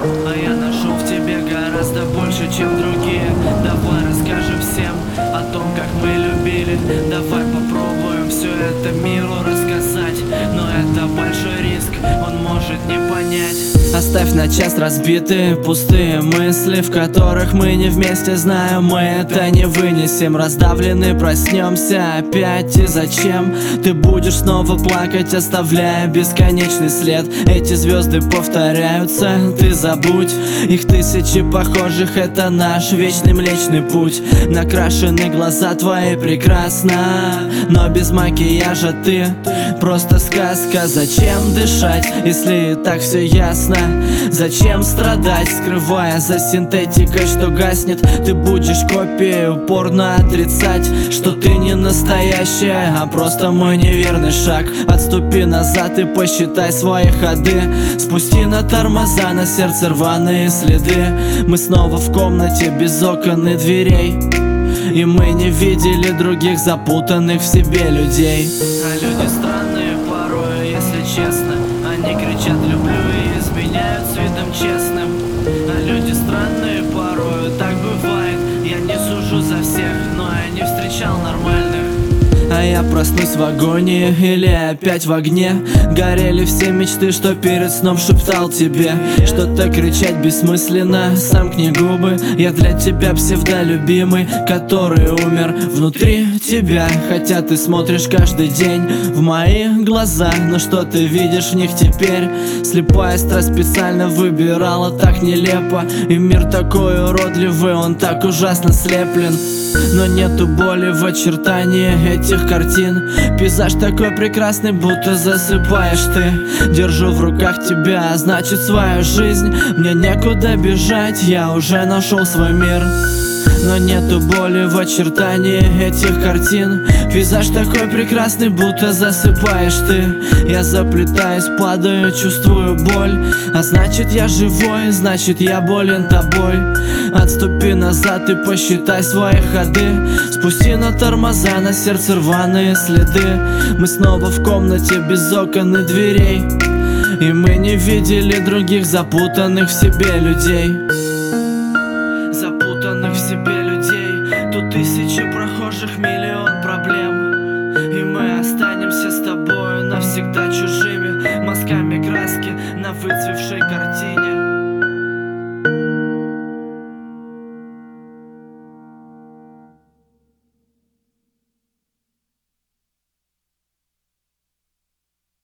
А я нашел в тебе гораздо больше, чем другие. Давай расскажем всем о том, как мы любили. Давай попробуем все это миру рассказать. Но это большой риск, он может не понять. Оставь на час разбитые, пустые мысли, в которых мы не вместе, знаем, мы это не вынесем. Раздавлены, проснемся опять, и зачем ты будешь снова плакать, оставляя бесконечный след? Эти звезды повторяются, ты забудь их тысячи похожих, это наш вечный Млечный Путь. Накрашены глаза твои прекрасно, но без макияжа ты просто сказка. Зачем дышать, если и так все ясно? Зачем страдать, скрывая за синтетикой, что гаснет? Ты будешь копией, упорно отрицать, что ты не настоящая, а просто мой неверный шаг. Отступи назад и посчитай свои ходы. Спусти на тормоза, на сердце рваные следы. Мы снова в комнате без окон и дверей, и мы не видели других запутанных в себе людей. А люди странные порой, если честно. Они кричат «люблю» и изменяют с видом честным. А люди странные порою, так бывает. Я не сужу за всех, но я не встречал нормальных. А я проснусь в агонии или опять в огне. Горели все мечты, что перед сном шептал тебе. Что-то кричать бессмысленно, сомкни губы. Я для тебя псевдолюбимый, который умер внутри тебя. Хотя ты смотришь каждый день в мои глаза, но что ты видишь в них теперь? Слепая страсть специально выбирала так нелепо. И мир такой уродливый, он так ужасно слеплен. Но нету боли в очертании этих картин. Пейзаж такой прекрасный, будто засыпаешь ты. Держу в руках тебя, а значит свою жизнь. Мне некуда бежать, я уже нашел свой мир. Но нету боли в очертании этих картин. Пейзаж такой прекрасный, будто засыпаешь ты. Я заплетаюсь, падаю, чувствую боль. А значит я живой, значит я болен тобой. Отступи назад и посчитай свои ходы. Спусти на тормоза, на сердце рваные следы. Мы снова в комнате без окон и дверей, и мы не видели других запутанных в себе людей.